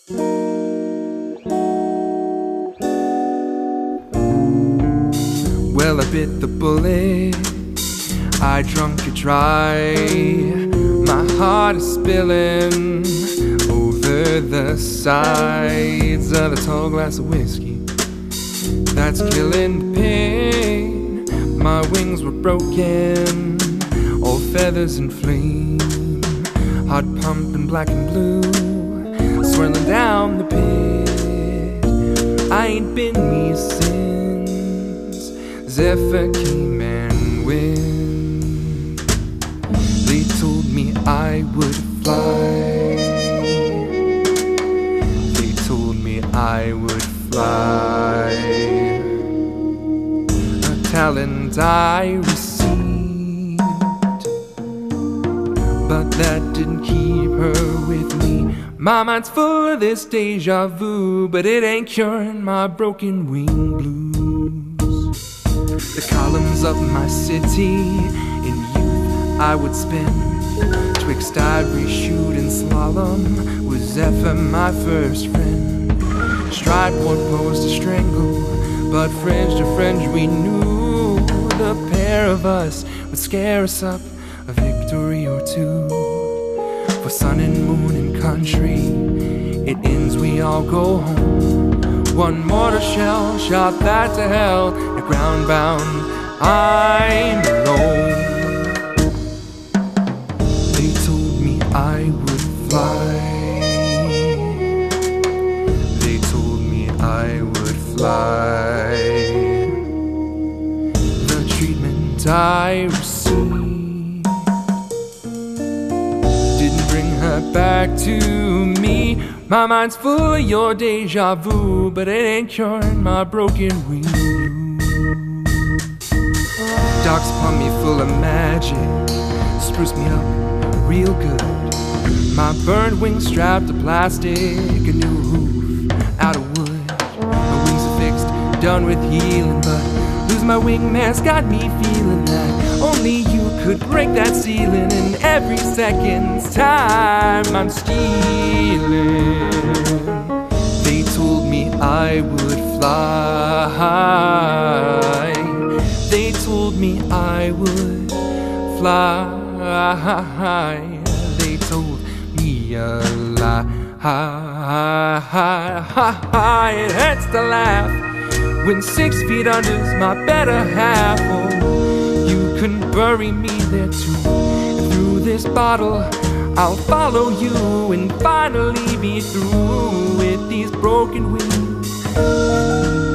Well, I bit the bullet, I drunk it dry. My heart is spilling over the sides of the tall glass of whiskey that's killing the pain. My wings were broken, all feathers and flame, heart pumping black and blue, swirling down the pit. I ain't been me since Zephyr came and went. They told me I would fly. They told me I would fly. A talent I received, but that didn't keep her with me. My mind's full of this deja vu, but it ain't curing my broken wing blues. The columns of my city in youth I would spend, twixt ivory shoot and slalom with Zephyr, my first friend. Stride ward posed to strangle, but fringe to fringe we knew the pair of us would scare us up a victory or two. For sun and moon and country, it ends, we all go home. One mortar shell shot that to hell, the ground bound, I'm alone. They told me I would fly. They told me I would fly. The treatment I received didn't bring her back to me. My mind's full of your deja vu, but it ain't curing my broken wing blues. Docks upon me full of magic, spruce me up real good. My burned wings strapped to plastic, a new roof out of wood. My wings are fixed, done with healing, but lose my wing mask got me feeling that only you could break that ceiling. And every second's time I'm stealing. They told me I would fly. They told me I would fly. They told me a lie. It hurts to laugh when 6 feet under's my better half. Oh, you can bury me there too. And through this bottle I'll follow you and finally be through with these broken wings.